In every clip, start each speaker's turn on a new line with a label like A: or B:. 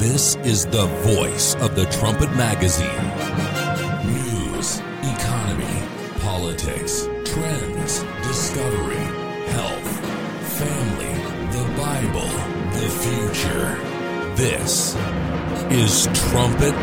A: This is the voice of the Trumpet Magazine. News, economy, politics, trends, discovery, health, family, the Bible, the future. This is Trumpet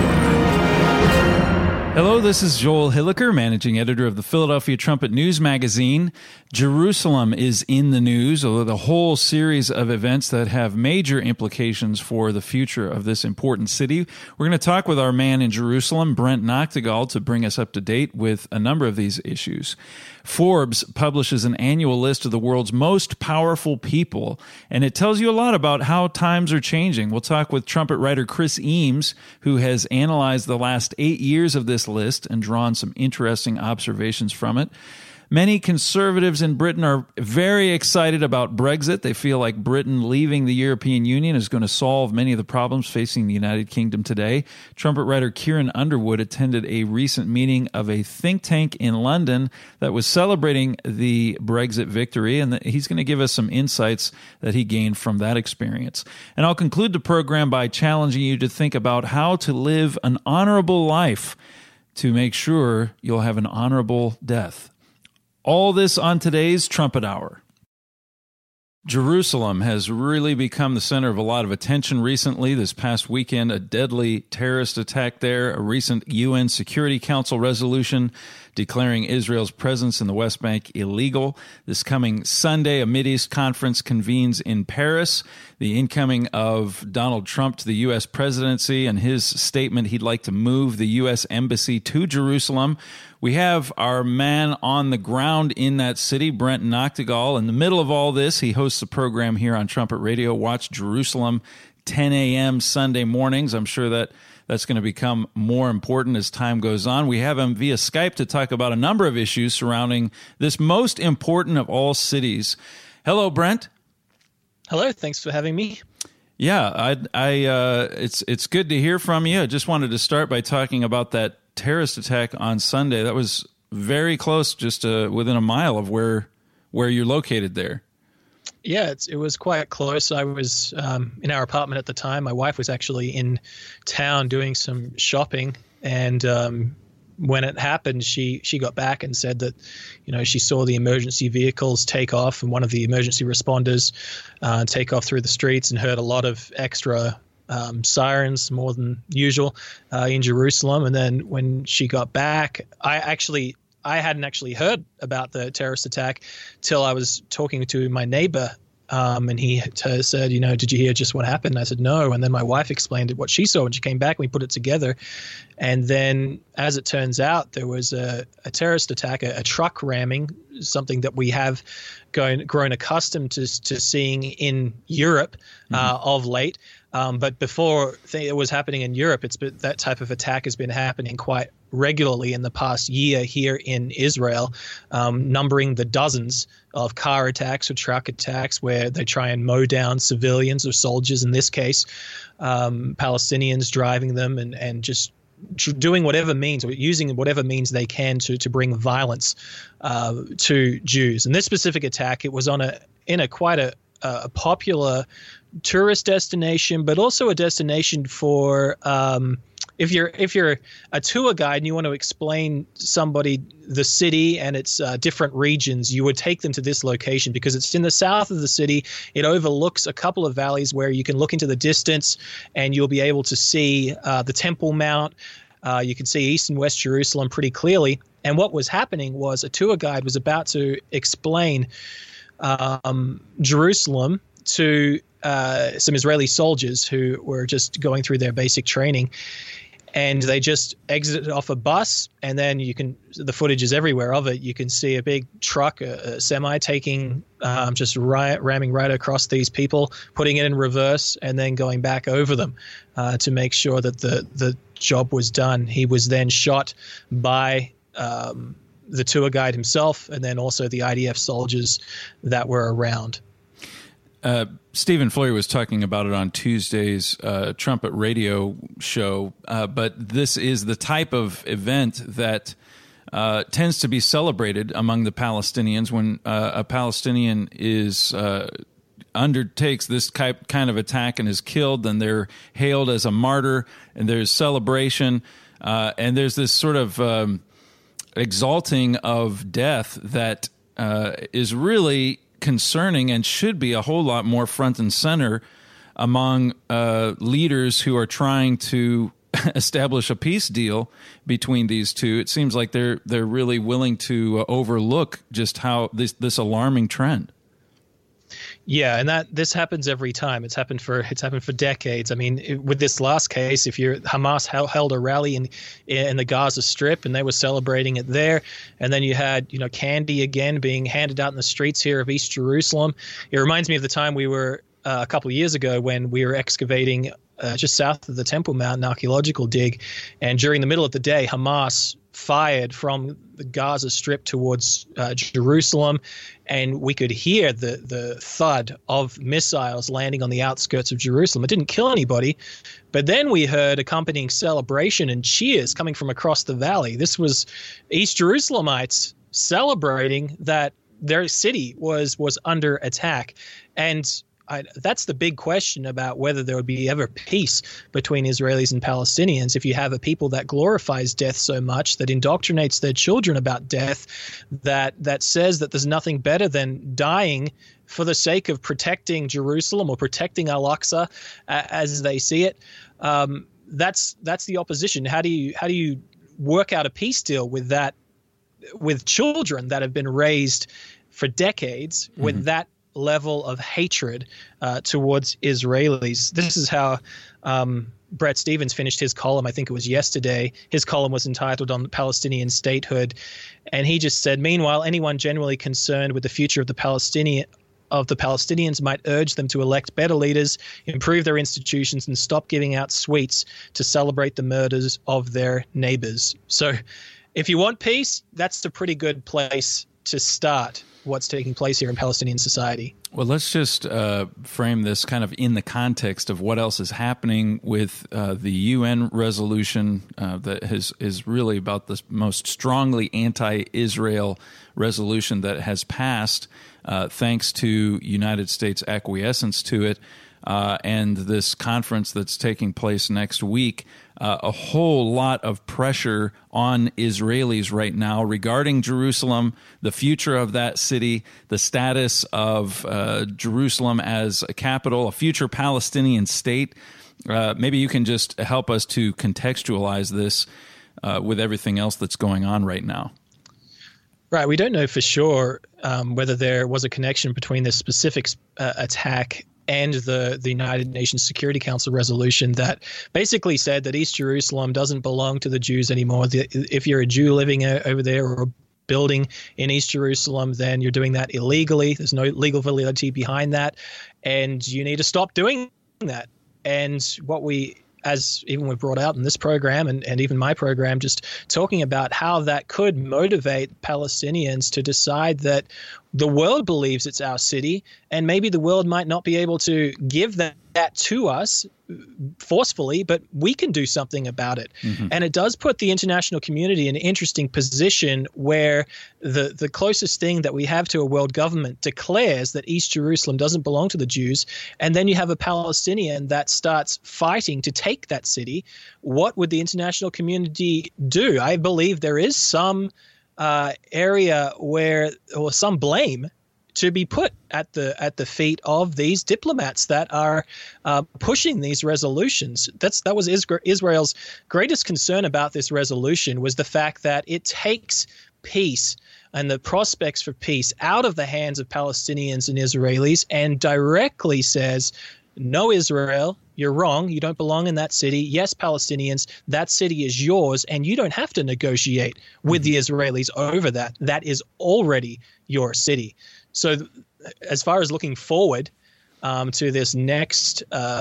A: Hour.
B: Hello, this is Joel Hilliker, managing editor of the Philadelphia Trumpet News Magazine. Jerusalem is in the news, although the whole series of events that have major implications for the future of this important city. We're going to talk with our man in Jerusalem, Brent Noctegal, to bring us up to date with a number of these issues. Forbes publishes an annual list of the world's most powerful people, and it tells you a lot about how times are changing. We'll talk with trumpet writer Chris Eames, who has analyzed the last 8 years of this list and drawn some interesting observations from it. Many conservatives in Britain are very excited about Brexit. They feel like Britain leaving the European Union is going to solve many of the problems facing the United Kingdom today. Trumpet writer Kieran Underwood attended a recent meeting of a think tank in London that was celebrating the Brexit victory, and he's going to give us some insights that he gained from that experience. And I'll conclude the program by challenging you to think about how to live an honorable life to make sure you'll have an honorable death. All this on today's Trumpet Hour. Jerusalem has really become the center of a lot of attention recently. This past weekend, a deadly terrorist attack there, a recent UN Security Council resolution declaring Israel's presence in the West Bank illegal. This coming Sunday, a Mideast conference convenes in Paris. The incoming of Donald Trump to the U.S. presidency and his statement he'd like to move the U.S. embassy to Jerusalem. We have our man on the ground in that city, Brent Noctegal. In the middle of all this, he hosts a program here on Trumpet Radio, Watch Jerusalem, 10 a.m. Sunday mornings. I'm sure that's going to become more important as time goes on. We have him via Skype to talk about a number of issues surrounding this most important of all cities. Hello, Brent.
C: Hello. Thanks for having me.
B: Yeah, it's good to hear from you. I just wanted to start by talking about that terrorist attack on Sunday. That was very close, just within a mile of where you're located there.
C: Yeah, it was quite close. I was in our apartment at the time. My wife was actually in town doing some shopping, and when it happened, she got back and said that, she saw the emergency vehicles take off and one of the emergency responders take off through the streets and heard a lot of extra sirens, more than usual, in Jerusalem. And then when she got back, I hadn't actually heard about the terrorist attack till I was talking to my neighbor, and he said, did you hear just what happened? And I said, no. And then my wife explained what she saw when she came back. We put it together. And then, as it turns out, there was a terrorist attack, a truck ramming, something that we have grown accustomed to seeing in Europe of late. But before it was happening in Europe, that type of attack has been happening quite regularly in the past year here in Israel, numbering the dozens of car attacks or truck attacks where they try and mow down civilians or soldiers, in this case, Palestinians, driving them and just doing whatever means or using whatever means they can to bring violence to Jews. And this specific attack, it was in quite a popular tourist destination, but also a destination for if you're a tour guide and you want to explain somebody the city and its different regions, you would take them to this location because it's in the south of the city. It overlooks a couple of valleys where you can look into the distance and you'll be able to see the Temple Mount. You can see East and West Jerusalem pretty clearly. And what was happening was a tour guide was about to explain Jerusalem to some Israeli soldiers who were just going through their basic training. And they just exited off a bus, and then the footage is everywhere of it. You can see a big truck, a semi, taking just ramming right across these people, putting it in reverse, and then going back over them to make sure that the job was done. He was then shot by the tour guide himself, and then also the IDF soldiers that were around.
B: Stephen Flory was talking about it on Tuesday's Trumpet Radio show, but this is the type of event that tends to be celebrated among the Palestinians when a Palestinian is undertakes this kind of attack and is killed, then they're hailed as a martyr, and there's celebration, and there's this sort of exalting of death that is really concerning and should be a whole lot more front and center among leaders who are trying to establish a peace deal between these two. It seems like they're really willing to overlook just how this alarming trend.
C: Yeah, and this happens every time. It's happened for decades. I mean, with this last case, Hamas held a rally in the Gaza Strip, and they were celebrating it there. And then you had candy again being handed out in the streets here of East Jerusalem. It reminds me of the time we were a couple of years ago when we were excavating just south of the Temple Mount, an archaeological dig, and during the middle of the day, Hamas fired from the Gaza Strip towards Jerusalem, and we could hear the thud of missiles landing on the outskirts of Jerusalem. It didn't kill anybody, but then we heard accompanying celebration and cheers coming from across the valley. This was East Jerusalemites celebrating that their city was under attack. And that's the big question about whether there would be ever peace between Israelis and Palestinians if you have a people that glorifies death so much, that indoctrinates their children about death, that says that there's nothing better than dying for the sake of protecting Jerusalem or protecting Al-Aqsa as they see it. That's the opposition. How do you work out a peace deal with that, with children that have been raised for decades with that level of hatred towards Israelis? This is how Brett Stevens finished his column. I think it was yesterday. His column was entitled "On Palestinian Statehood," and he just said, "Meanwhile, anyone generally concerned with the future of the Palestinians might urge them to elect better leaders, improve their institutions, and stop giving out sweets to celebrate the murders of their neighbors." So, if you want peace, that's a pretty good place to start what's taking place here in Palestinian society.
B: Well, let's just frame this kind of in the context of what else is happening with the UN resolution that is really about the most strongly anti-Israel resolution that has passed thanks to United States acquiescence to it, and this conference that's taking place next week. A whole lot of pressure on Israelis right now regarding Jerusalem, the future of that city, the status of Jerusalem as a capital, a future Palestinian state. Maybe you can just help us to contextualize this with everything else that's going on right now.
C: Right. We don't know for sure whether there was a connection between this specific attack and the United Nations Security Council resolution that basically said that East Jerusalem doesn't belong to the Jews anymore. If you're a Jew living over there or building in East Jerusalem, then you're doing that illegally. There's no legal validity behind that, and you need to stop doing that. And what we brought out in this program and even my program, just talking about how that could motivate Palestinians to decide that the world believes it's our city, and maybe the world might not be able to give that to us forcefully, but we can do something about it. Mm-hmm. And it does put the international community in an interesting position where the closest thing that we have to a world government declares that East Jerusalem doesn't belong to the Jews, and then you have a Palestinian that starts fighting to take that city. What would the international community do? I believe there is some area or some blame to be put at the feet of these diplomats that are pushing these resolutions. That was Israel's greatest concern about this resolution, was the fact that it takes peace and the prospects for peace out of the hands of Palestinians and Israelis and directly says, no, Israel, you're wrong. You don't belong in that city. Yes, Palestinians, that city is yours, and you don't have to negotiate with the Israelis over that. That is already your city. So as far as looking forward to this next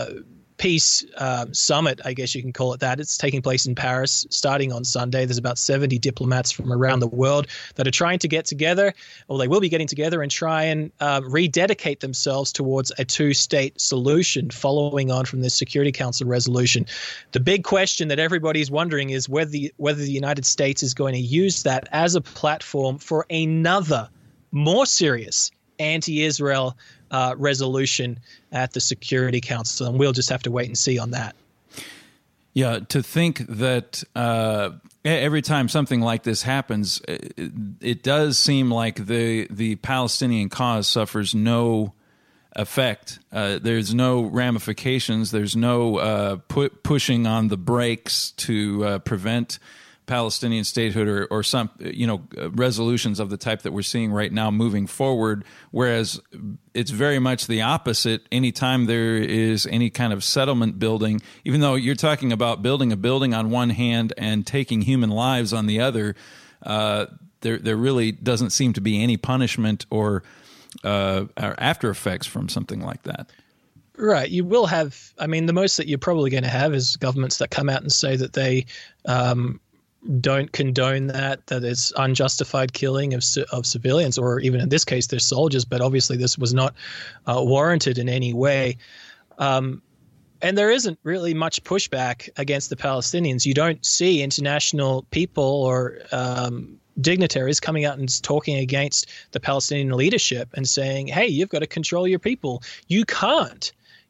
C: peace summit, I guess you can call it that. It's taking place in Paris starting on Sunday. There's about 70 diplomats from around the world that are trying to get together, or they will be getting together and try and rededicate themselves towards a two-state solution following on from this Security Council resolution. The big question that everybody's wondering is whether the United States is going to use that as a platform for another more serious anti-Israel resolution at the Security Council, and we'll just have to wait and see on that.
B: Yeah, to think that every time something like this happens, it does seem like the Palestinian cause suffers no effect. There's no ramifications. There's no pushing on the brakes to prevent Palestinian statehood or some resolutions of the type that we're seeing right now moving forward, whereas it's very much the opposite. Anytime there is any kind of settlement building, even though you're talking about building a building on one hand and taking human lives on the other, there really doesn't seem to be any punishment or after effects from something like that.
C: Right. You will have, the most that you're probably going to have is governments that come out and say that they don't condone that it's unjustified killing of civilians, or even in this case, their soldiers. But obviously this was not warranted in any way. And there isn't really much pushback against the Palestinians. You don't see international people or dignitaries coming out and talking against the Palestinian leadership and saying, hey, you've got to control your people. You can't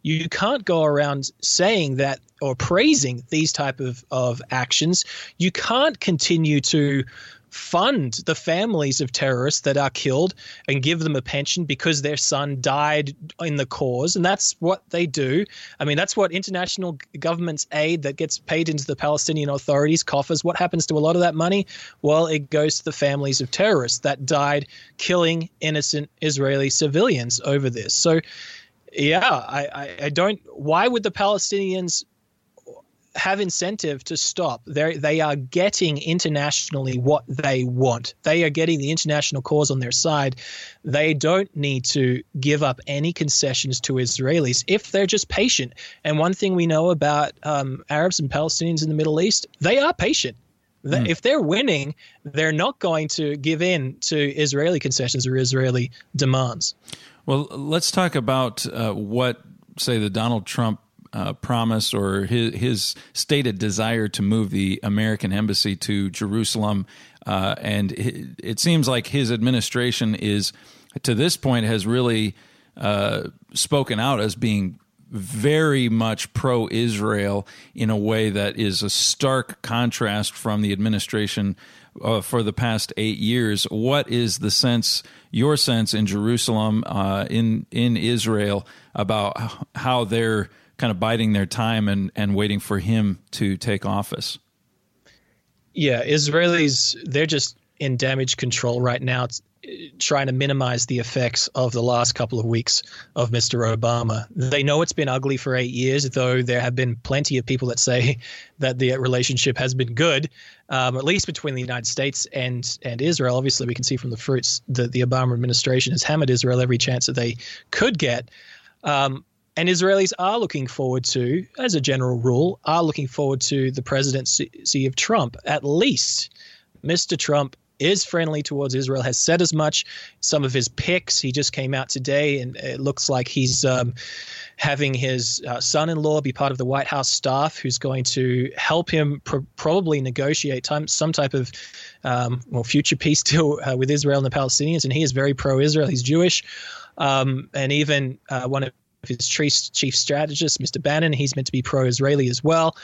C: go around saying that or praising these type of actions. You can't continue to fund the families of terrorists that are killed and give them a pension because their son died in the cause. And that's what they do. That's what international government's aid that gets paid into the Palestinian Authority's coffers. What happens to a lot of that money? Well, it goes to the families of terrorists that died killing innocent Israeli civilians over this. So, yeah, I don't. Why would the Palestinians have incentive to stop? They are getting internationally what they want. They are getting the international cause on their side. They don't need to give up any concessions to Israelis if they're just patient. And one thing we know about Arabs and Palestinians in the Middle East, they are patient. If they're winning, they're not going to give in to Israeli concessions or Israeli demands.
B: Well, let's talk about what, say, the Donald Trump promise or his stated desire to move the American embassy to Jerusalem. And it seems like his administration is, to this point, has really spoken out as being very much pro-Israel in a way that is a stark contrast from the administration for the past 8 years. What is the sense, your sense in Jerusalem, in Israel, about how they're kind of biding their time and waiting for him to take office?
C: Yeah, Israelis, they're just in damage control right now. It's trying to minimize the effects of the last couple of weeks of Mr. Obama. They know it's been ugly for 8 years, though there have been plenty of people that say that the relationship has been good, at least between the United States and Israel. Obviously, we can see from the fruits that the Obama administration has hammered Israel every chance that they could get. And Israelis are looking forward to, as a general rule, the presidency of Trump. At least Mr. Trump is friendly towards Israel, has said as much. Some of his picks, he just came out today, and it looks like he's having his son-in-law be part of the White House staff, who's going to help him probably negotiate some type of future peace deal with Israel and the Palestinians. And he is very pro-Israel. He's Jewish. And even one of his chief strategists, Mr. Bannon, he's meant to be pro-Israeli as well.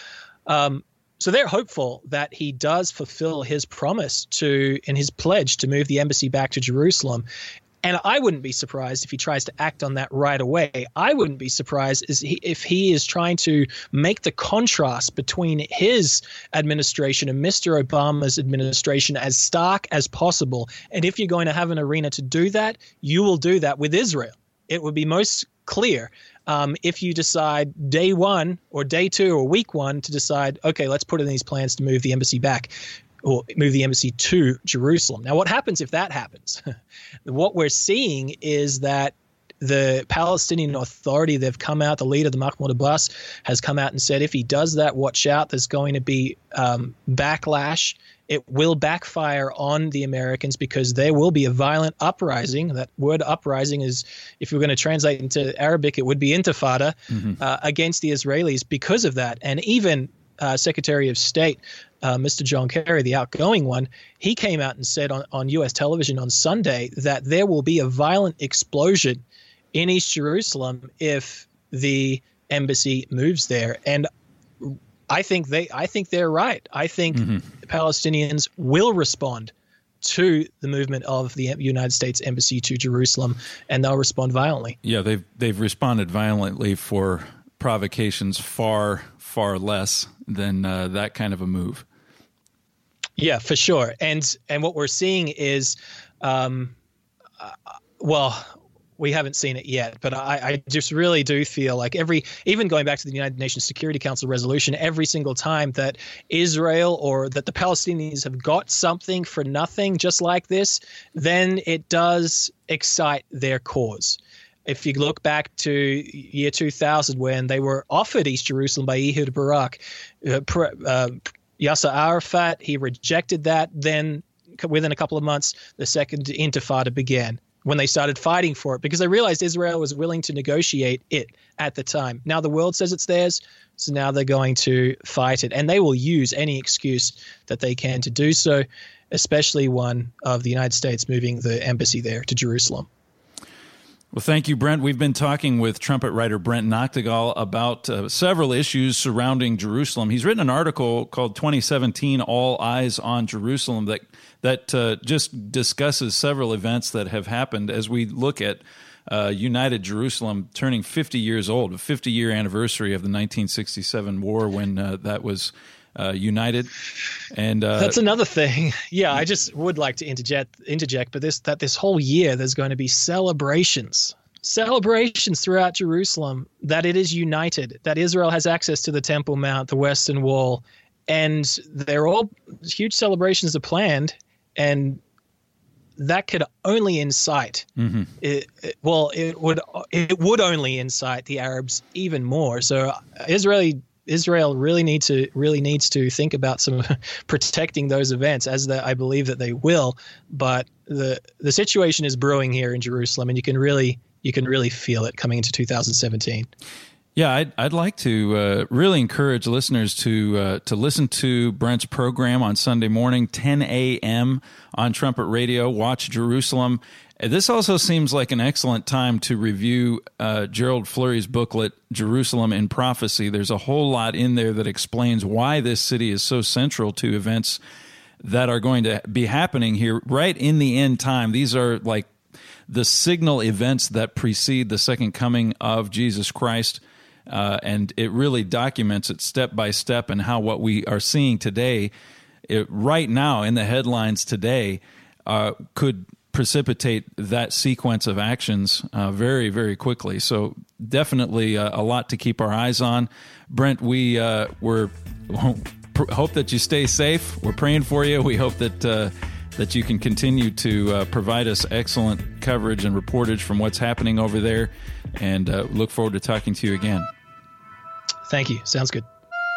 C: So they're hopeful that he does fulfill his promise and his pledge to move the embassy back to Jerusalem. And I wouldn't be surprised if he tries to act on that right away. I wouldn't be surprised if he is trying to make the contrast between his administration and Mr. Obama's administration as stark as possible. And if you're going to have an arena to do that, you will do that with Israel. It would be most clear if you decide day one or day two or week one to decide, okay, let's put in these plans to move the embassy back or move the embassy to Jerusalem. Now, what happens if that happens? What we're seeing is that the Palestinian Authority, they've come out, the leader, the Mahmoud Abbas, has come out and said, if he does that, watch out, there's going to be backlash. It will backfire on the Americans because there will be a violent uprising. That word uprising is, if you're going to translate into Arabic, it would be intifada against the Israelis because of that. And even Secretary of State Mr. John Kerry, the outgoing one, he came out and said on U.S. television on Sunday that there will be a violent explosion in East Jerusalem if the embassy moves there. And I think they're right. I think the Palestinians will respond to the movement of the United States Embassy to Jerusalem, and they'll respond violently. Yeah,
B: they've responded violently for provocations far less than that kind of a move.
C: Yeah, for sure. And what we're seeing is, we haven't seen it yet, but I just really do feel like even going back to the United Nations Security Council resolution, every single time that Israel or that the Palestinians have got something for nothing just like this, then it does excite their cause. If you look back to year 2000 when they were offered East Jerusalem by Ehud Barak, Yasser Arafat, he rejected that. Then within a couple of months, the Second Intifada began, when they started fighting for it, because they realized Israel was willing to negotiate it at the time. Now the world says it's theirs, so now they're going to fight it. And they will use any excuse that they can to do so, especially one of the United States moving the embassy there to Jerusalem.
B: Well, thank you, Brent. We've been talking with trumpet writer Brent Noctegal about several issues surrounding Jerusalem. He's written an article called 2017 All Eyes on Jerusalem that just discusses several events that have happened as we look at United Jerusalem turning 50 years old, a 50-year anniversary of the 1967 war when that was united. And
C: that's another thing. Yeah, I just would like to interject, but this whole year there's going to be celebrations throughout Jerusalem that it is united, that Israel has access to the Temple Mount, the Western Wall, and they're all huge celebrations are planned, and that could only incite it would only incite the Arabs even more. So Israel really needs to think about some protecting those events, as I believe that they will. But the situation is brewing here in Jerusalem, and you can really feel it coming into 2017.
B: Yeah, I'd like to really encourage listeners to listen to Brent's program on Sunday morning, 10 a.m. on Trumpet Radio. Watch Jerusalem. This also seems like an excellent time to review Gerald Flurry's booklet, Jerusalem in Prophecy. There's a whole lot in there that explains why this city is so central to events that are going to be happening here right in the end time. These are like the signal events that precede the second coming of Jesus Christ. And it really documents it step by step, and how what we are seeing today, right now in the headlines today, could precipitate that sequence of actions very, very quickly. So definitely a lot to keep our eyes on. Brent, we hope that you stay safe. We're praying for you. We hope that you can continue to provide us excellent coverage and reportage from what's happening over there, and look forward to talking to you again.
C: Thank you. Sounds good.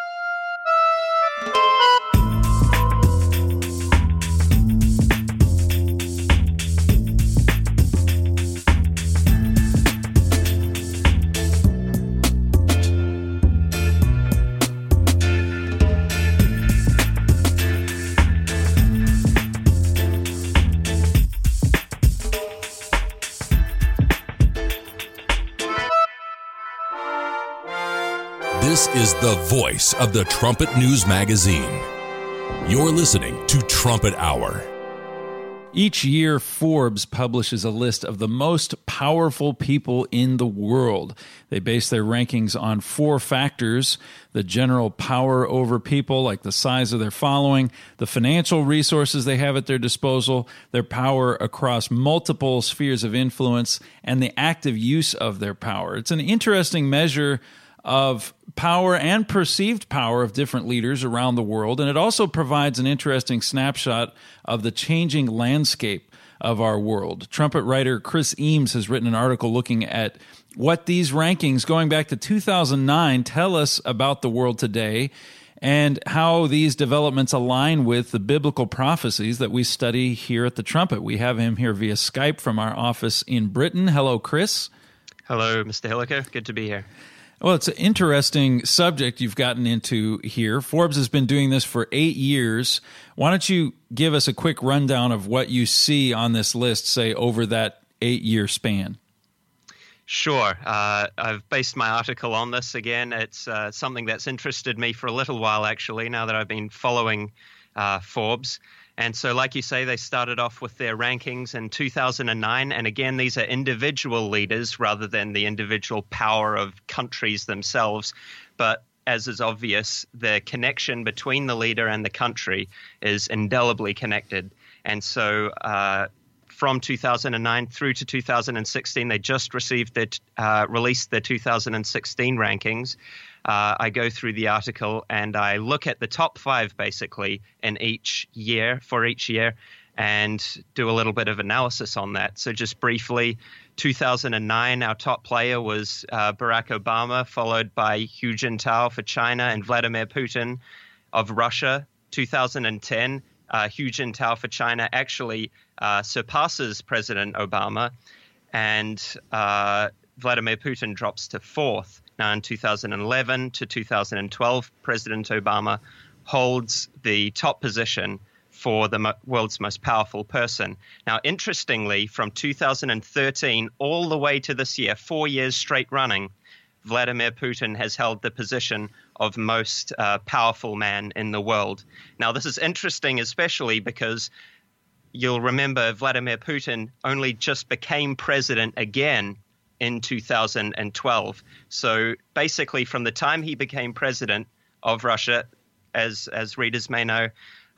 A: This is the voice of the Trumpet News Magazine. You're listening to Trumpet Hour.
B: Each year, Forbes publishes a list of the most powerful people in the world. They base their rankings on 4 factors: the general power over people, like the size of their following, the financial resources they have at their disposal, their power across multiple spheres of influence, and the active use of their power. It's an interesting measure of power and perceived power of different leaders around the world, and it also provides an interesting snapshot of the changing landscape of our world. Trumpet writer Chris Eames has written an article looking at what these rankings going back to 2009 tell us about the world today, and how these developments align with the biblical prophecies that we study here at the Trumpet. We have him here via Skype from our office in Britain. Hello, Chris.
D: Hello, Mr. Hilliker. Good to be here.
B: Well, it's an interesting subject you've gotten into here. Forbes has been doing this for 8 years. Why don't you give us a quick rundown of what you see on this list, say, over that 8-year span?
D: Sure. I've based my article on this again. It's something that's interested me for a little while, actually, now that I've been following Forbes. And so, like you say, they started off with their rankings in 2009. And again, these are individual leaders rather than the individual power of countries themselves. But as is obvious, the connection between the leader and the country is indelibly connected. And so from 2009 through to 2016, they just released their 2016 rankings. I go through the article and I look at the top 5 basically in each year, and do a little bit of analysis on that. So just briefly, 2009, our top player was Barack Obama, followed by Hu Jintao for China and Vladimir Putin of Russia. 2010, Hu Jintao for China actually surpasses President Obama, and Vladimir Putin drops to 4th. Now, in 2011 to 2012, President Obama holds the top position for the world's most powerful person. Now, interestingly, from 2013 all the way to this year, 4 years straight running, Vladimir Putin has held the position of most powerful man in the world. Now, this is interesting, especially because you'll remember Vladimir Putin only just became president again in 2012. So basically, from the time he became president of Russia, as readers may know,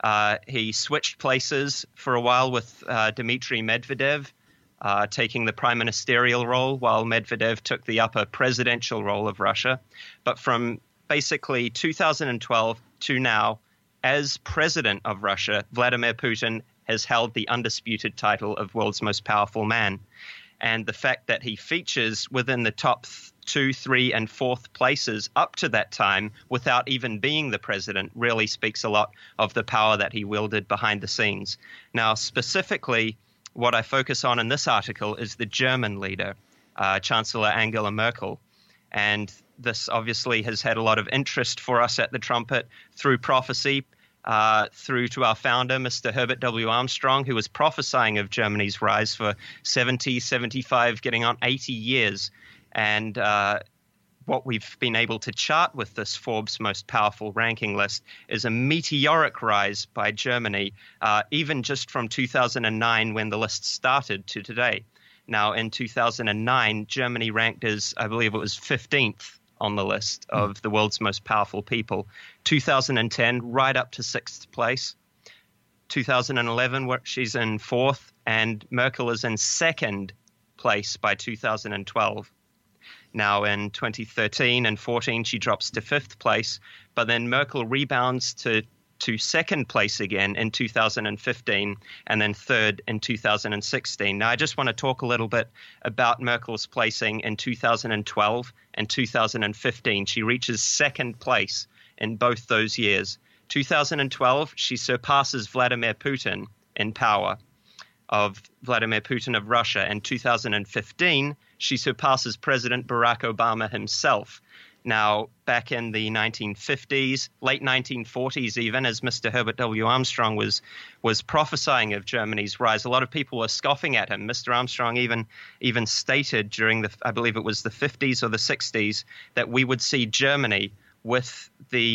D: he switched places for a while with Dmitry Medvedev, taking the prime ministerial role, while Medvedev took the upper presidential role of Russia. But from basically 2012 to now, as president of Russia, Vladimir Putin has held the undisputed title of world's most powerful man. And the fact that he features within the top 2, 3, and 4th places up to that time without even being the president really speaks a lot of the power that he wielded behind the scenes. Now, specifically, what I focus on in this article is the German leader, Chancellor Angela Merkel. And this obviously has had a lot of interest for us at the Trumpet through prophecy, through to our founder, Mr. Herbert W. Armstrong, who was prophesying of Germany's rise for 70, 75, getting on 80 years. And what we've been able to chart with this Forbes most powerful ranking list is a meteoric rise by Germany, even just from 2009 when the list started to today. Now, in 2009, Germany ranked as, I believe it was 15th on the list of the world's most powerful people. 2010, right up to 6th place. 2011, she's in 4th, and Merkel is in 2nd place by 2012. Now, in 2013 and 14, she drops to 5th place, but then Merkel rebounds to 2nd place again in 2015, and then 3rd in 2016. Now, I just want to talk a little bit about Merkel's placing in 2012 and 2015. She reaches 2nd place in both those years. 2012, she surpasses Vladimir Putin in power, of Vladimir Putin of Russia. In 2015, she surpasses President Barack Obama himself. Now, back in the 1950s, late 1940s even, as Mr. Herbert W. Armstrong was prophesying of Germany's rise, a lot of people were scoffing at him. Mr. Armstrong even stated during I believe it was the 50s or the 60s, that we would see Germany with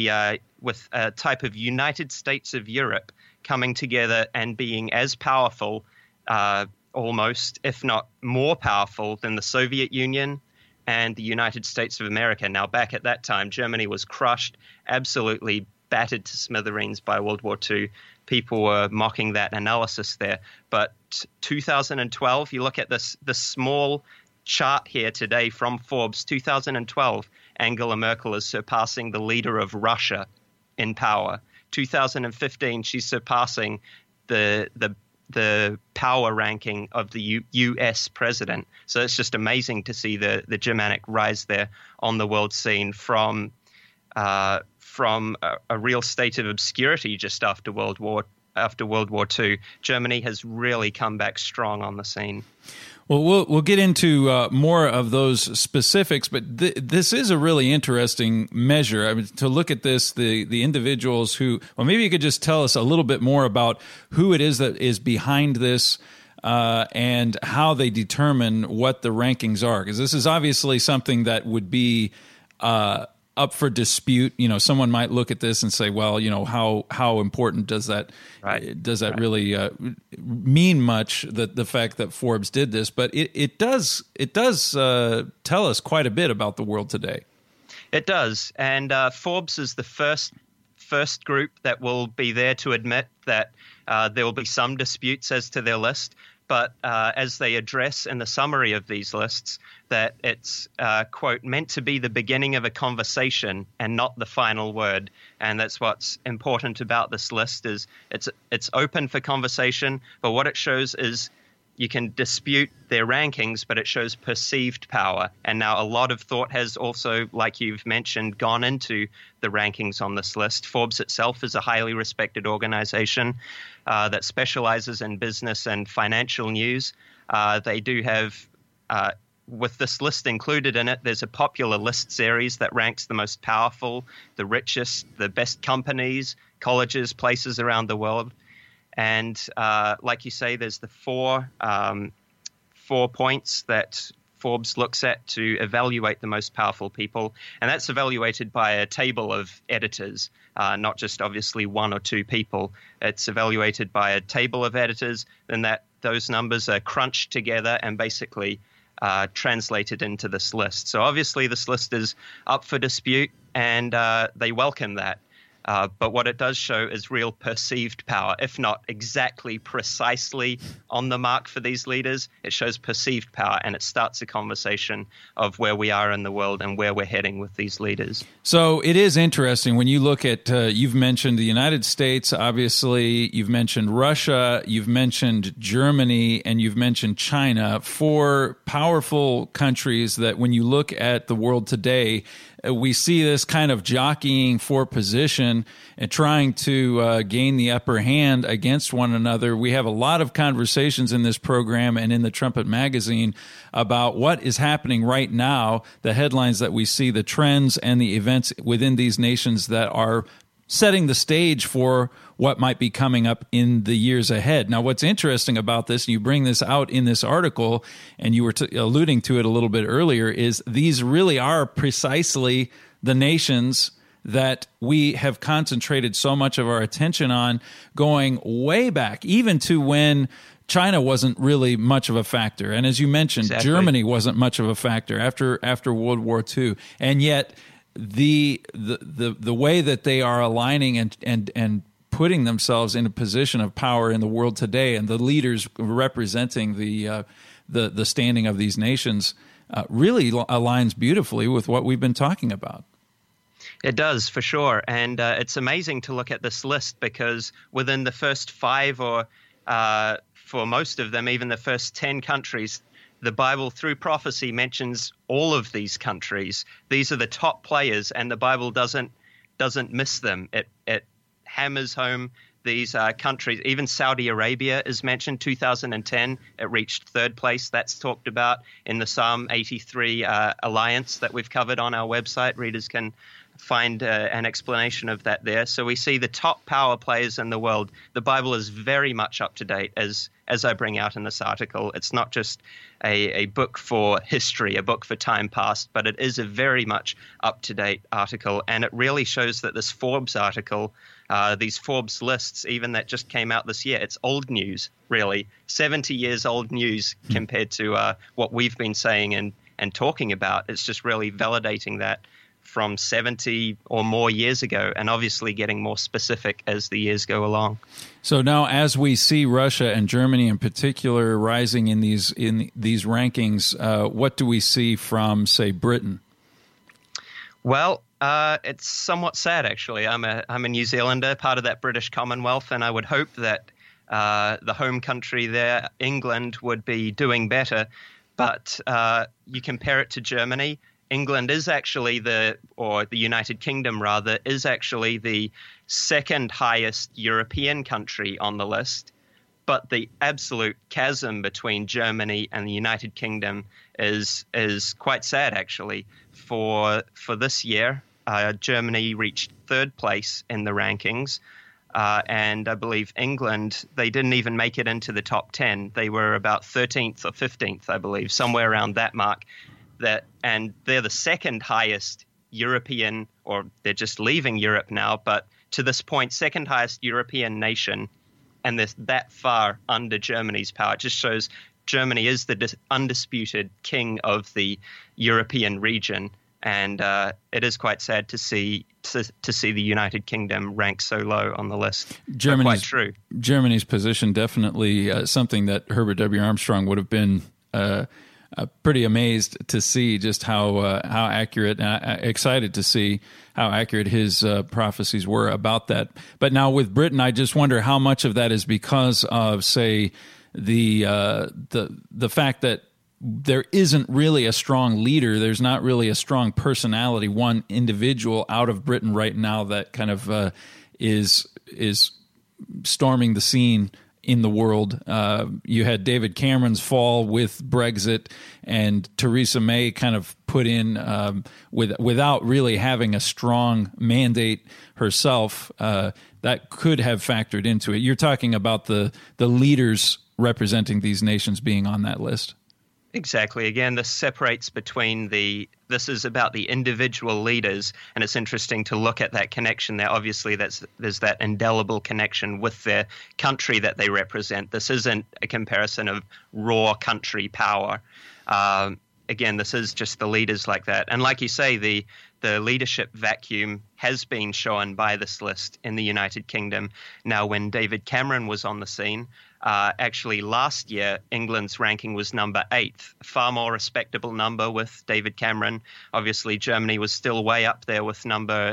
D: a type of United States of Europe coming together and being as powerful, almost, if not more powerful than the Soviet Union and the United States of America. Now, back at that time, Germany was crushed, absolutely battered to smithereens by World War II. People were mocking that analysis there. But 2012, you look at this small chart here today from Forbes, 2012, Angela Merkel is surpassing the leader of Russia in power. 2015, she's surpassing the power ranking of the U.S. president. So it's just amazing to see the Germanic rise there on the world scene from a real state of obscurity just after World War II. Germany has really come back strong on the scene.
B: Well, we'll get into more of those specifics, but this is a really interesting measure. I mean, to look at this, the individuals who, well, maybe you could just tell us a little bit more about who it is that is behind this and how they determine what the rankings are, because this is obviously something that would be up for dispute. You know, someone might look at this and say, well, you know, how important does that really mean much, the fact that Forbes did this? But it does tell us quite a bit about the world today.
D: It does, and Forbes is the first group that will be there to admit that there will be some disputes as to their list. But as they address in the summary of these lists, that it's, quote, meant to be the beginning of a conversation and not the final word. And that's what's important about this list, is it's open for conversation, but what it shows is you can dispute their rankings, but it shows perceived power. And now a lot of thought has also, like you've mentioned, gone into the rankings on this list. Forbes itself is a highly respected organization that specializes in business and financial news. They do have, with this list included in it, there's a popular list series that ranks the most powerful, the richest, the best companies, colleges, places around the world. And like you say, there's the four points that Forbes looks at to evaluate the most powerful people. And that's evaluated by a table of editors, not just obviously one or two people. It's evaluated by a table of editors, and that those numbers are crunched together and basically translated into this list. So obviously this list is up for dispute, and they welcome that. But what it does show is real perceived power, if not exactly precisely on the mark for these leaders. It shows perceived power, and it starts a conversation of where we are in the world and where we're heading with these leaders.
B: So it is interesting when you look at, you've mentioned the United States, obviously, you've mentioned Russia, you've mentioned Germany, and you've mentioned China, four powerful countries that when you look at the world today, we see this kind of jockeying for position and trying to gain the upper hand against one another. We have a lot of conversations in this program and in the Trumpet magazine about what is happening right now, the headlines that we see, the trends and the events within these nations that are setting the stage for what might be coming up in the years ahead. Now, what's interesting about this, and you bring this out in this article, and you were alluding to it a little bit earlier, is these really are precisely the nations that we have concentrated so much of our attention on going way back, even to when China wasn't really much of a factor. And as you mentioned, exactly, Germany wasn't much of a factor after World War II. And yet the way that they are aligning and putting themselves in a position of power in the world today, and the leaders representing the standing of these nations really aligns beautifully with what we've been talking about.
D: It does, for sure. And it's amazing to look at this list, because within the first five, or for most of them, even the first 10 countries, the Bible, through prophecy, mentions all of these countries. These are the top players, and the Bible doesn't miss them. It hammers home these countries. Even Saudi Arabia is mentioned. 2010, it reached third place. That's talked about in the Psalm 83 alliance that we've covered on our website. Readers can find an explanation of that there. So we see the top power players in the world. The Bible is very much up to date, as I bring out in this article. It's not just a book for history, a book for time past, but it is a very much up-to-date article. And it really shows that this Forbes article, these Forbes lists, even that just came out this year, it's old news, really. 70 years old news compared to what we've been saying and talking about. It's just really validating that from 70 or more years ago, and obviously getting more specific as the years go along.
B: So now, as we see Russia and Germany in particular rising in these rankings, what do we see from, say, Britain?
D: Well, it's somewhat sad, actually. I'm a New Zealander, part of that British Commonwealth, and I would hope that the home country there, England, would be doing better. But you compare it to Germany. England is actually the United Kingdom rather, is actually the second highest European country on the list. But the absolute chasm between Germany and the United Kingdom is quite sad, actually. For this year, Germany reached third place in the rankings, and I believe England, they didn't even make it into the top 10. They were about 13th or 15th, I believe, somewhere around that mark. And they're the second highest European, or they're just leaving Europe now, but to this point, second highest European nation, and they're that far under Germany's power. It just shows Germany is the undisputed king of the European region, and it is quite sad to see the United Kingdom ranked so low on the list. Quite true.
B: Germany's position definitely something that Herbert W. Armstrong would have been pretty amazed to see just how accurate, excited to see how accurate his prophecies were about that. But now with Britain, I just wonder how much of that is because of, say, the fact that there isn't really a strong leader. There's not really a strong personality, one individual out of Britain right now that kind of is storming the scene in the world. You had David Cameron's fall with Brexit, and Theresa May kind of put in without really having a strong mandate herself. That could have factored into it. You're talking about the leaders representing these nations being on that list.
D: Exactly. Again, this separates between this is about the individual leaders, and it's interesting to look at that connection there. Obviously, there's that indelible connection with their country that they represent. This isn't a comparison of raw country power. Again, this is just the leaders like that. And like you say, the leadership vacuum has been shown by this list in the United Kingdom. Now, when David Cameron was on the scene, actually last year, England's ranking was number 8th, a far more respectable number with David Cameron. Obviously, Germany was still way up there with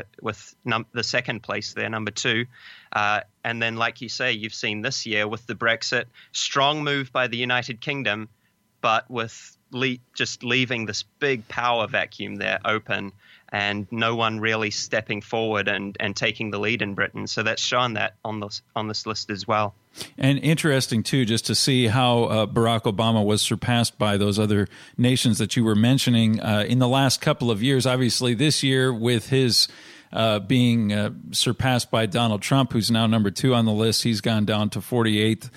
D: the second place there, number 2. And then, like you say, you've seen this year with the Brexit, strong move by the United Kingdom, but with just leaving this big power vacuum there open, and no one really stepping forward and taking the lead in Britain. So that's shown that on this list as well.
B: And interesting, too, just to see how Barack Obama was surpassed by those other nations that you were mentioning in the last couple of years. Obviously, this year with his being surpassed by Donald Trump, who's now number 2 on the list, he's gone down to 48th.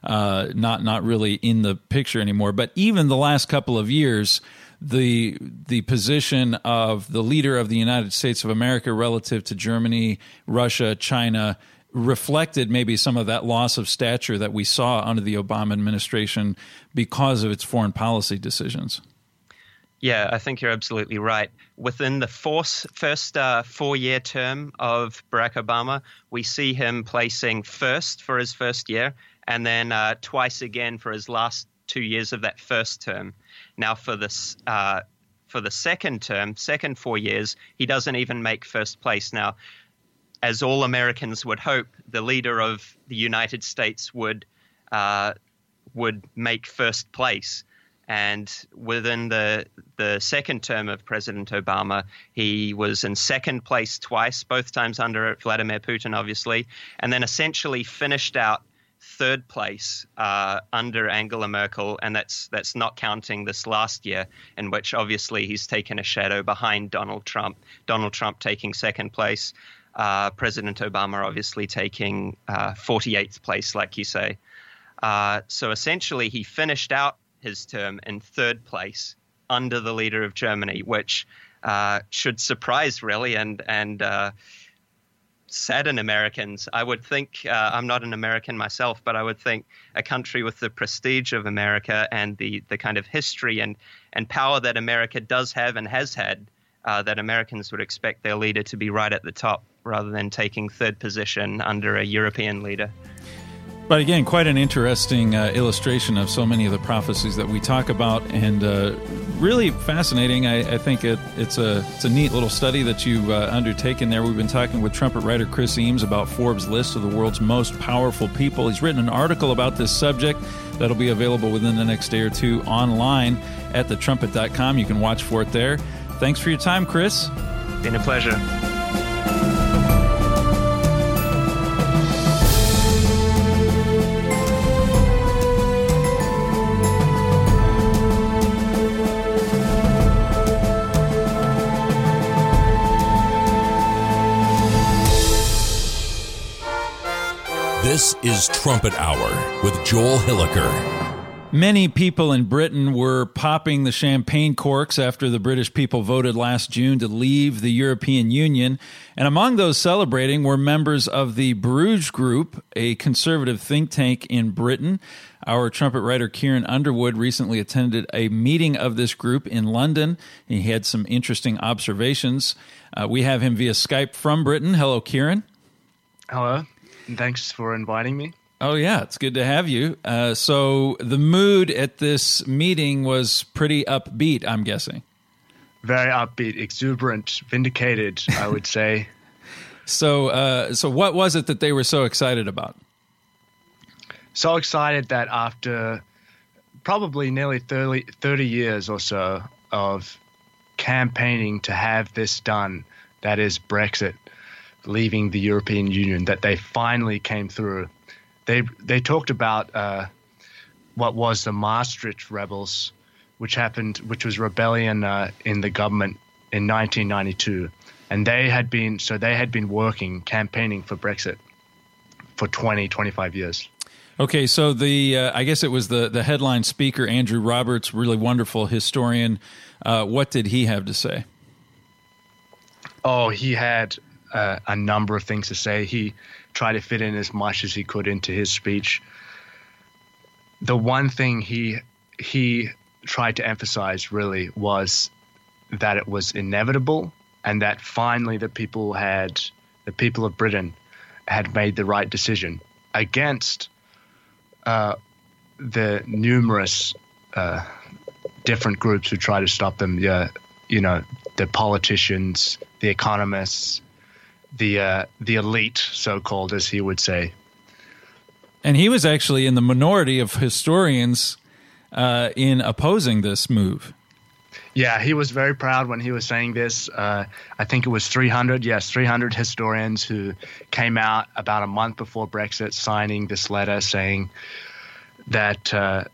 B: Not really in the picture anymore. But even the last couple of years, the position of the leader of the United States of America relative to Germany, Russia, China reflected maybe some of that loss of stature that we saw under the Obama administration because of its foreign policy decisions.
D: Yeah, I think you're absolutely right. Within the first 4-year term of Barack Obama, we see him placing first for his first year, and then twice again for his last 2 years of that first term. Now, for the second 4 years, he doesn't even make first place. Now, as all Americans would hope, the leader of the United States would make first place. And within the second term of President Obama, he was in second place twice, both times under Vladimir Putin, obviously, and then essentially finished out third place under Angela Merkel, and that's not counting this last year, in which obviously he's taken a shadow behind Donald Trump. Donald Trump taking second place, President Obama obviously taking 48th place, like you say. So essentially he finished out his term in third place under the leader of Germany, which should surprise really and sadden Americans. I would think, I'm not an American myself, but I would think a country with the prestige of America and the kind of history and power that America does have and has had, that Americans would expect their leader to be right at the top rather than taking third position under a European leader.
B: But again, quite an interesting illustration of so many of the prophecies that we talk about, and really fascinating. I think it's a neat little study that you've undertaken there. We've been talking with trumpet writer Chris Eames about Forbes' list of the world's most powerful people. He's written an article about this subject that'll be available within the next day or two online at thetrumpet.com. You can watch for it there. Thanks for your time, Chris.
D: Been a pleasure.
A: This is Trumpet Hour with Joel Hilliker.
B: Many people in Britain were popping the champagne corks after the British people voted last June to leave the European Union. And among those celebrating were members of the Bruges Group, a conservative think tank in Britain. Our trumpet writer Kieran Underwood recently attended a meeting of this group in London. He had some interesting observations. We have him via Skype from Britain. Hello, Kieran.
E: Hello, and thanks for inviting me.
B: Oh, yeah, it's good to have you. So the mood at this meeting was pretty upbeat, I'm guessing.
E: Very upbeat, exuberant, vindicated, I would say.
B: So what was it that they were so excited about?
E: So excited that after probably nearly 30 years or so of campaigning to have this done, that is Brexit, leaving the European Union, that they finally came through. They talked about what was the Maastricht rebels, which was rebellion in the government in 1992, and they had been campaigning for Brexit for 25 years.
B: Okay, so I guess it was the headline speaker, Andrew Roberts, really wonderful historian. What did he have to say?
E: Oh, he had a number of things to say. He tried to fit in as much as he could into his speech. The one thing he tried to emphasize really was that it was inevitable, and that finally the people of Britain had made the right decision against the numerous different groups who try to stop them. The politicians, the economists, the elite, so-called, as he would say.
B: And he was actually in the minority of historians in opposing this move.
E: Yeah, he was very proud when he was saying this. I think it was 300 historians who came out about a month before Brexit signing this letter saying that a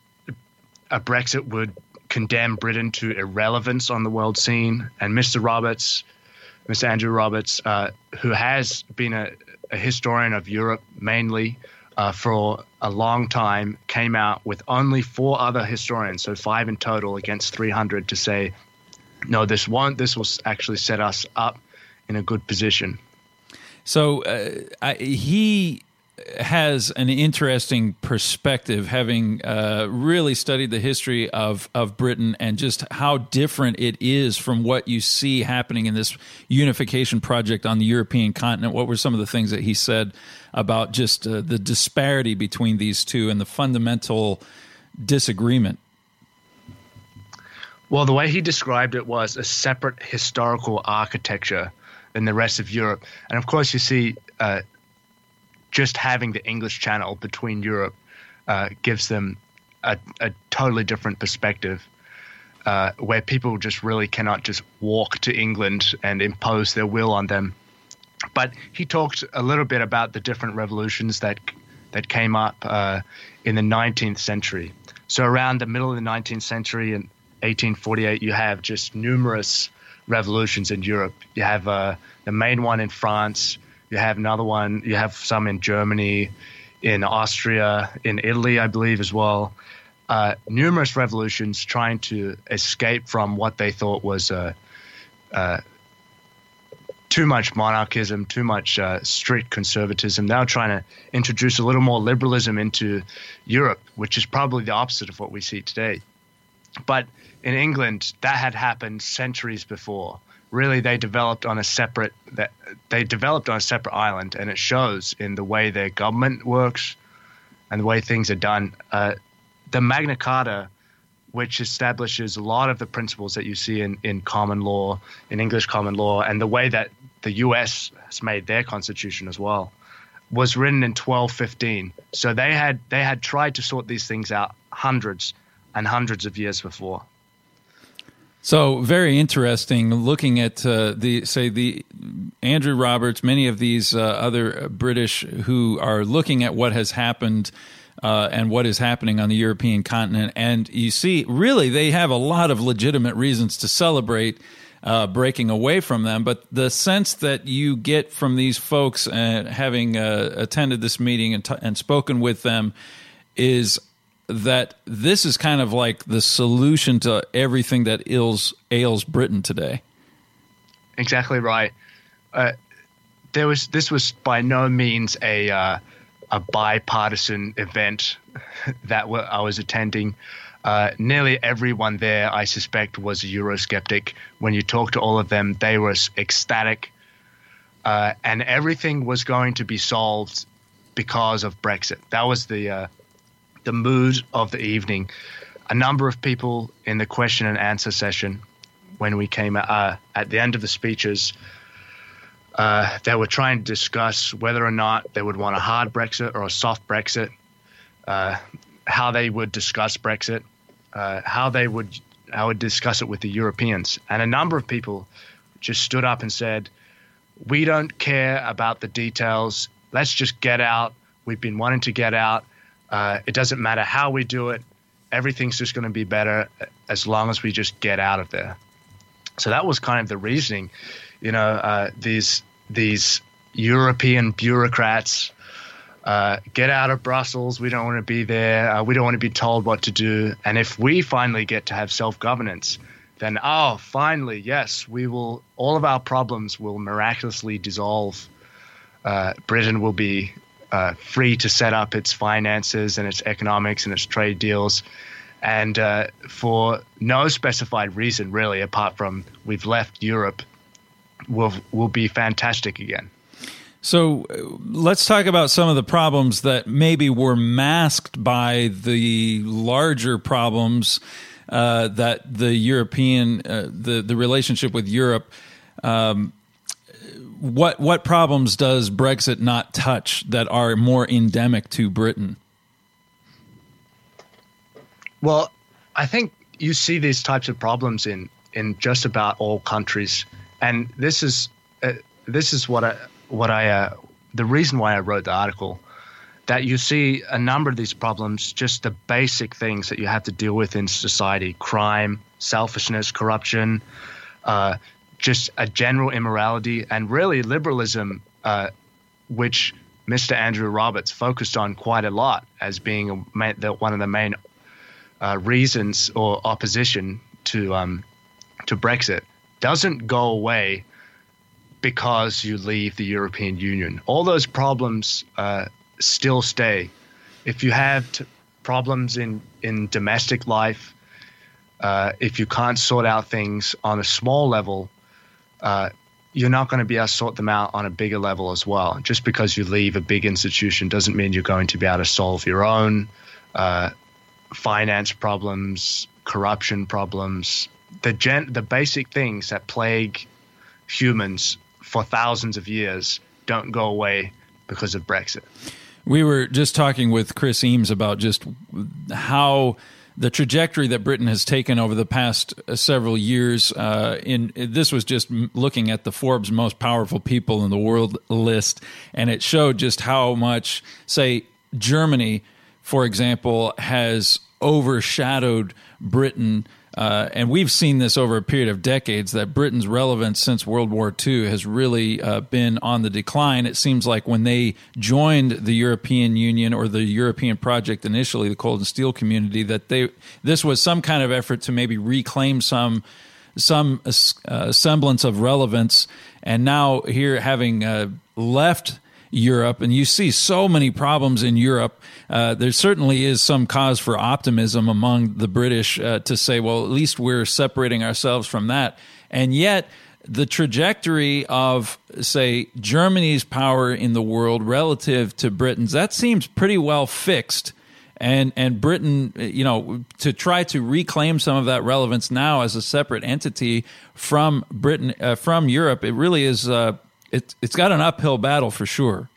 E: Brexit would condemn Britain to irrelevance on the world scene. And Mr. Andrew Roberts, who has been a historian of Europe mainly for a long time, came out with only 4 other historians, so 5 in total against 300, to say, no, this will actually set us up in a good position.
B: So he has an interesting perspective, having really studied the history of Britain and just how different it is from what you see happening in this unification project on the European continent. What were some of the things that he said about just the disparity between these two and the fundamental disagreement?
E: Well, the way he described it was a separate historical architecture than the rest of Europe. And of course, you see just having the English Channel between Europe gives them a totally different perspective, where people just really cannot just walk to England and impose their will on them. But he talked a little bit about the different revolutions that came up in the 19th century. So around the middle of the 19th century in 1848, you have just numerous revolutions in Europe. You have the main one in France. You have another one. You have some in Germany, in Austria, in Italy, I believe, as well. Numerous revolutions trying to escape from what they thought was too much monarchism, too much strict conservatism. They were trying to introduce a little more liberalism into Europe, which is probably the opposite of what we see today. But in England, that had happened centuries before. Really, they developed on a separate island, and it shows in the way their government works and the way things are done. The Magna Carta, which establishes a lot of the principles that you see in common law, in English common law, and the way that the U.S. has made their constitution as well, was written in 1215. So they had tried to sort these things out hundreds and hundreds of years before.
B: So very interesting looking at the Andrew Roberts, many of these other British who are looking at what has happened and what is happening on the European continent. And you see, really, they have a lot of legitimate reasons to celebrate breaking away from them. But the sense that you get from these folks having attended this meeting and spoken with them is that this is kind of like the solution to everything that ails Britain today.
E: Exactly right. This was by no means a bipartisan event that I was attending. Nearly everyone there, I suspect, was a Eurosceptic. When you talk to all of them, they were ecstatic, and everything was going to be solved because of Brexit. That was the mood of the evening. A number of people in the question and answer session, when we came at the end of the speeches, they were trying to discuss whether or not they would want a hard Brexit or a soft Brexit, how they would discuss Brexit, how they would discuss it with the Europeans. And a number of people just stood up and said, "We don't care about the details. Let's just get out. We've been wanting to get out. It doesn't matter how we do it. Everything's just going to be better as long as we just get out of there." So that was kind of the reasoning. These European bureaucrats, get out of Brussels. We don't want to be there. We don't want to be told what to do. And if we finally get to have self-governance, then, finally, yes, we will. All of our problems will miraculously dissolve. Britain will be free to set up its finances and its economics and its trade deals. And for no specified reason, really, apart from we've left Europe, will be fantastic again.
B: So let's talk about some of the problems that maybe were masked by the larger problems that the European, the relationship with Europe. What problems does Brexit not touch that are more endemic to Britain?
E: Well, I think you see these types of problems in just about all countries, and this is the reason why I wrote the article. That you see a number of these problems, just the basic things that you have to deal with in society: crime, selfishness, corruption, just a general immorality, and really liberalism, which Mr. Andrew Roberts focused on quite a lot as being one of the main reasons or opposition to Brexit, doesn't go away because you leave the European Union. All those problems still stay. If you have problems in domestic life, if you can't sort out things on a small level, you're not going to be able to sort them out on a bigger level as well. Just because you leave a big institution doesn't mean you're going to be able to solve your own finance problems, corruption problems, the basic things that plague humans for thousands of years don't go away because of Brexit.
B: We were just talking with Chris Eames about just how the trajectory that Britain has taken over the past several years. This was just looking at the Forbes most powerful people in the world list, and it showed just how much, say, Germany, for example, has overshadowed Britain. And we've seen this over a period of decades, that Britain's relevance since World War II has really been on the decline. It seems like when they joined the European Union, or the European project initially, the coal and steel community, that this was some kind of effort to maybe reclaim some semblance of relevance. And now here, having left Europe, and you see so many problems in Europe, there certainly is some cause for optimism among the British to say, well, at least we're separating ourselves from that. And yet the trajectory of, say, Germany's power in the world relative to Britain's, that seems pretty well fixed. And Britain, to try to reclaim some of that relevance now as a separate entity from Britain, from Europe, it really is it's got an uphill battle for sure.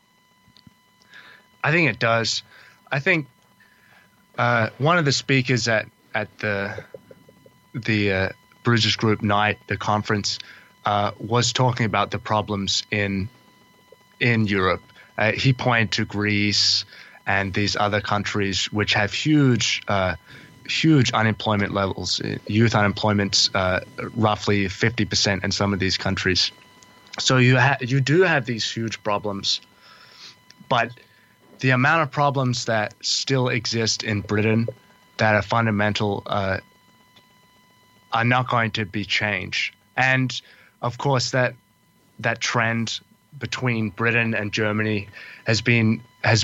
E: I think it does. I think one of the speakers at the Bruises Group night, the conference, was talking about the problems in Europe. He pointed to Greece and these other countries which have huge huge unemployment levels. Youth unemployment roughly 50% in some of these countries. So you do have these huge problems, but the amount of problems that still exist in Britain that are fundamental are not going to be changed. And of course, that trend between Britain and Germany has been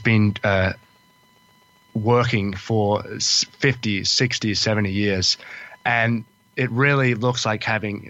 E: working for 50, 60, 70 years, and it really looks like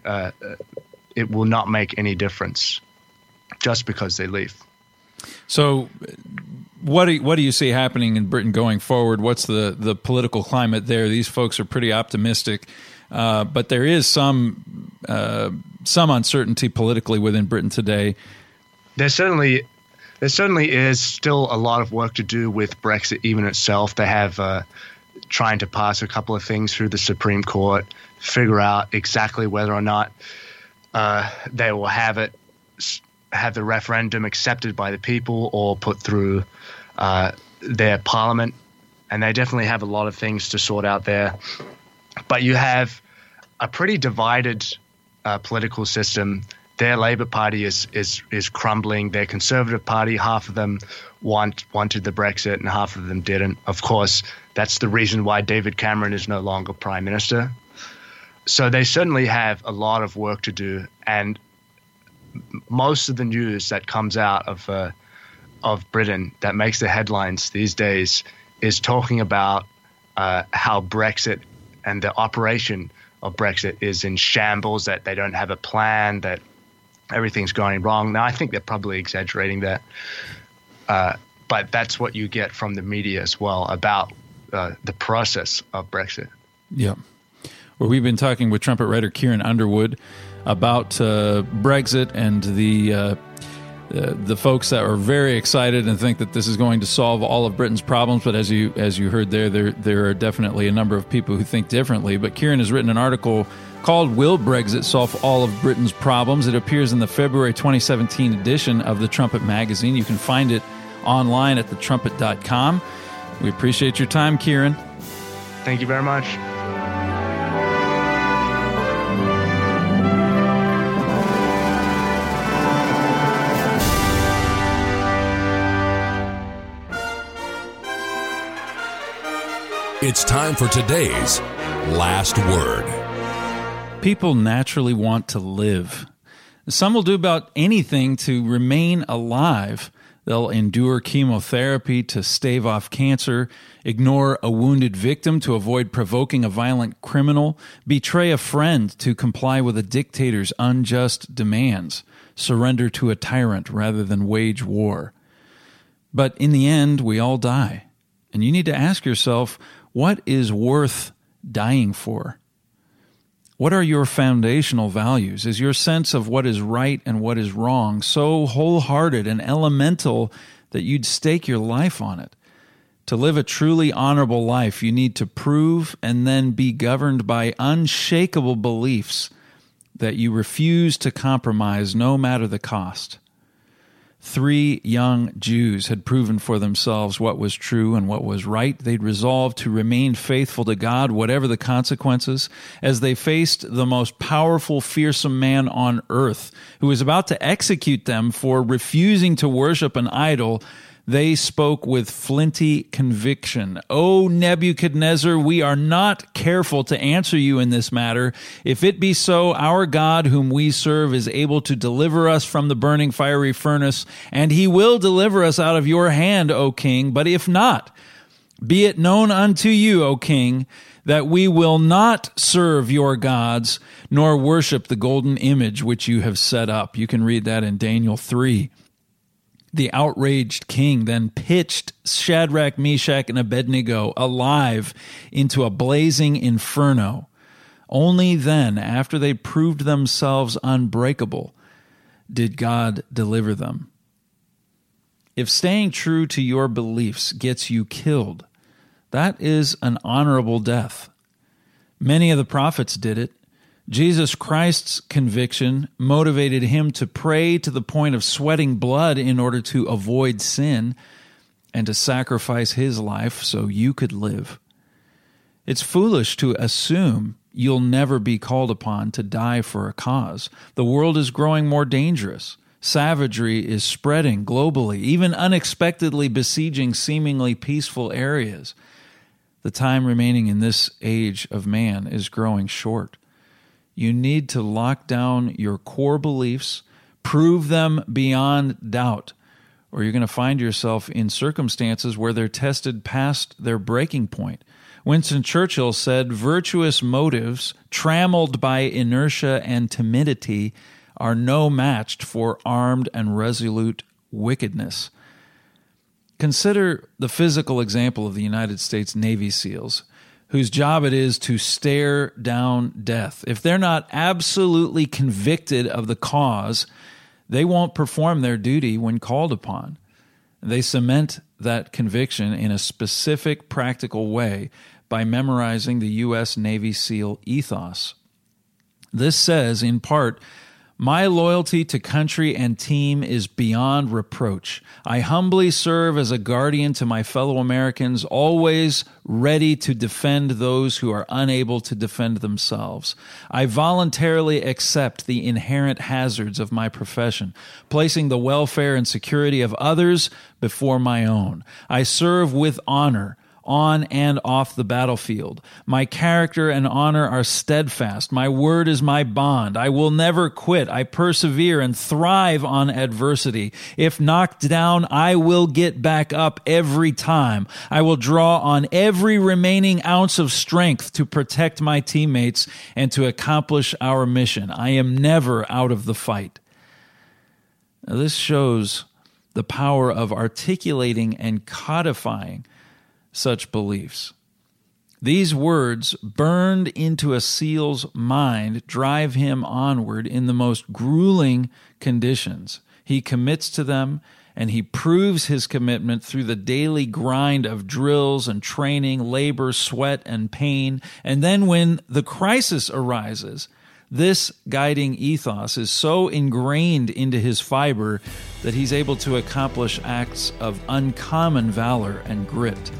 E: it will not make any difference just because they leave.
B: So what do you see happening in Britain going forward? What's the political climate there? These folks are pretty optimistic, but there is some uncertainty politically within Britain today. There certainly
E: is still a lot of work to do with Brexit even itself. They have trying to pass a couple of things through the Supreme Court, figure out exactly whether or not they will have the referendum accepted by the people or put through their parliament. And they definitely have a lot of things to sort out there. But you have a pretty divided political system. Their Labour Party is crumbling. Their Conservative Party, half of them wanted the Brexit and half of them didn't. Of course, that's the reason why David Cameron is no longer Prime Minister. So they certainly have a lot of work to do. And most of the news that comes out of Britain that makes the headlines these days is talking about how Brexit and the operation of Brexit is in shambles, that they don't have a plan, that everything's going wrong. Now, I think they're probably exaggerating that, but that's what you get from the media as well about the process of Brexit.
B: Yeah. Well, we've been talking with trumpet writer Kieran Underwood about Brexit and the folks that are very excited and think that this is going to solve all of Britain's problems. But as you heard there are definitely a number of people who think differently. But Kieran has written an article called "Will Brexit Solve All of Britain's Problems?" It appears in the February 2017 edition of the Trumpet magazine. You can find it online at thetrumpet.com. We appreciate your time, Kieran.
E: Thank you very much.
A: It's time for today's Last Word.
B: People naturally want to live. Some will do about anything to remain alive. They'll endure chemotherapy to stave off cancer, ignore a wounded victim to avoid provoking a violent criminal, betray a friend to comply with a dictator's unjust demands, surrender to a tyrant rather than wage war. But in the end, we all die. And you need to ask yourself, what is worth dying for? What are your foundational values? Is your sense of what is right and what is wrong so wholehearted and elemental that you'd stake your life on it? To live a truly honorable life, you need to prove and then be governed by unshakable beliefs that you refuse to compromise no matter the cost. 3 young Jews had proven for themselves what was true and what was right. They'd resolved to remain faithful to God, whatever the consequences, as they faced the most powerful, fearsome man on earth, who was about to execute them for refusing to worship an idol. They spoke with flinty conviction. "O Nebuchadnezzar, we are not careful to answer you in this matter. If it be so, our God whom we serve is able to deliver us from the burning fiery furnace, and he will deliver us out of your hand, O king. But if not, be it known unto you, O king, that we will not serve your gods, nor worship the golden image which you have set up." You can read that in Daniel 3. The outraged king then pitched Shadrach, Meshach, and Abednego alive into a blazing inferno. Only then, after they proved themselves unbreakable, did God deliver them. If staying true to your beliefs gets you killed, that is an honorable death. Many of the prophets did it. Jesus Christ's conviction motivated him to pray to the point of sweating blood in order to avoid sin and to sacrifice his life so you could live. It's foolish to assume you'll never be called upon to die for a cause. The world is growing more dangerous. Savagery is spreading globally, even unexpectedly besieging seemingly peaceful areas. The time remaining in this age of man is growing short. You need to lock down your core beliefs, prove them beyond doubt, or you're going to find yourself in circumstances where they're tested past their breaking point. Winston Churchill said, "Virtuous motives, trammeled by inertia and timidity, are no match for armed and resolute wickedness." Consider the physical example of the United States Navy SEALs, whose job it is to stare down death. If they're not absolutely convicted of the cause, they won't perform their duty when called upon. They cement that conviction in a specific, practical way by memorizing the U.S. Navy SEAL ethos. This says, in part, "My loyalty to country and team is beyond reproach. I humbly serve as a guardian to my fellow Americans, always ready to defend those who are unable to defend themselves. I voluntarily accept the inherent hazards of my profession, placing the welfare and security of others before my own. I serve with honor, on and off the battlefield. My character and honor are steadfast. My word is my bond. I will never quit. I persevere and thrive on adversity. If knocked down, I will get back up every time. I will draw on every remaining ounce of strength to protect my teammates and to accomplish our mission. I am never out of the fight." Now, this shows the power of articulating and codifying such beliefs. These words, burned into a SEAL's mind, drive him onward in the most grueling conditions. He commits to them, and he proves his commitment through the daily grind of drills and training, labor, sweat, and pain. And then when the crisis arises, this guiding ethos is so ingrained into his fiber that he's able to accomplish acts of uncommon valor and grit.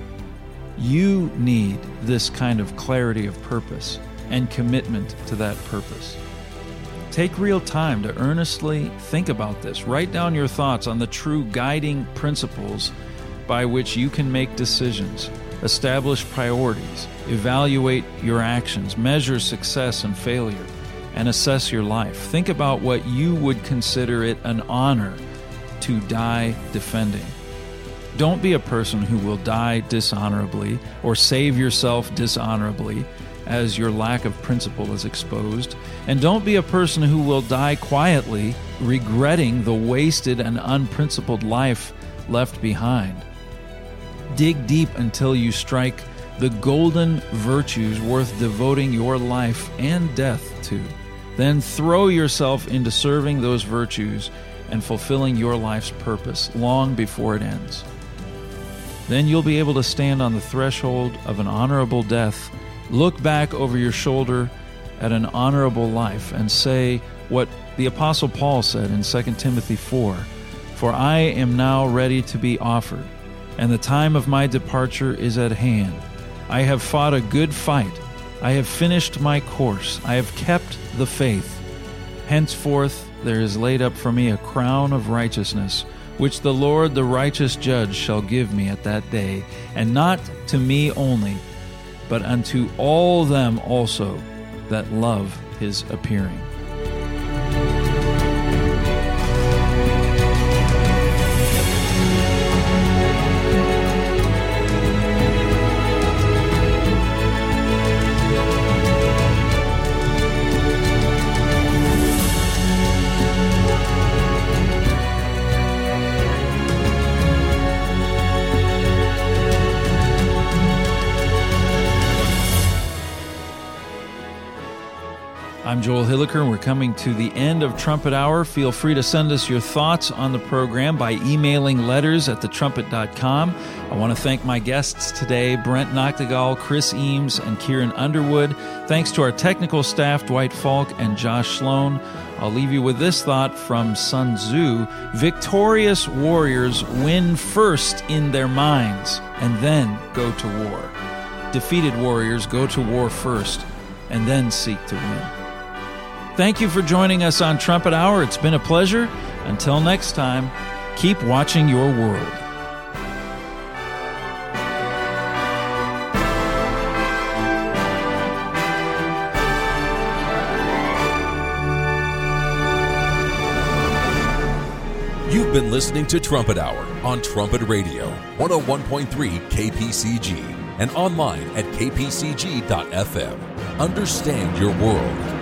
B: You need this kind of clarity of purpose and commitment to that purpose. Take real time to earnestly think about this. Write down your thoughts on the true guiding principles by which you can make decisions, establish priorities, evaluate your actions, measure success and failure, and assess your life. Think about what you would consider it an honor to die defending. Don't be a person who will die dishonorably or save yourself dishonorably as your lack of principle is exposed. And don't be a person who will die quietly, regretting the wasted and unprincipled life left behind. Dig deep until you strike the golden virtues worth devoting your life and death to. Then throw yourself into serving those virtues and fulfilling your life's purpose long before it ends. Then you'll be able to stand on the threshold of an honorable death, look back over your shoulder at an honorable life, and say what the Apostle Paul said in 2 Timothy 4, "For I am now ready to be offered, and the time of my departure is at hand. I have fought a good fight. I have finished my course. I have kept the faith. Henceforth there is laid up for me a crown of righteousness, which the Lord, the righteous judge, shall give me at that day, and not to me only, but unto all them also that love his appearing." I'm Joel Hilliker, and we're coming to the end of Trumpet Hour. Feel free to send us your thoughts on the program by emailing letters@thetrumpet.com. I want to thank my guests today, Brent Noctegal, Chris Eames, and Kieran Underwood. Thanks to our technical staff, Dwight Falk and Josh Sloan. I'll leave you with this thought from Sun Tzu: victorious warriors win first in their minds and then go to war. defeated warriors go to war first and then seek to win. Thank you for joining us on Trumpet Hour. It's been a pleasure. Until next time, keep watching your world.
A: You've been listening to Trumpet Hour on Trumpet Radio, 101.3 KPCG, and online at kpcg.fm. Understand your world.